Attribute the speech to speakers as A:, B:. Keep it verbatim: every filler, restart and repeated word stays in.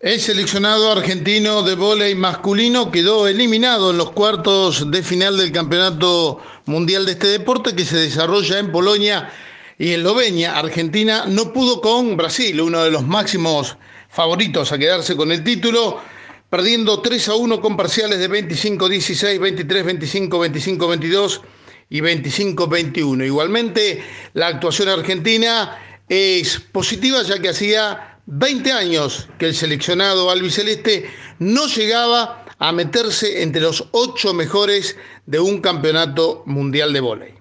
A: El seleccionado argentino de vóley masculino quedó eliminado en los cuartos de final del Campeonato Mundial de este deporte que se desarrolla en Polonia y Eslovenia. Argentina no pudo con Brasil, uno de los máximos favoritos a quedarse con el título, perdiendo tres a uno con parciales de veinticinco a dieciséis, veintitrés a veinticinco, veinticinco a veintidós y veinticinco a veintiuno. Igualmente, la actuación argentina es positiva, ya que hacía veinte años que el seleccionado albiceleste no llegaba a meterse entre los ocho mejores de un campeonato mundial de vóley.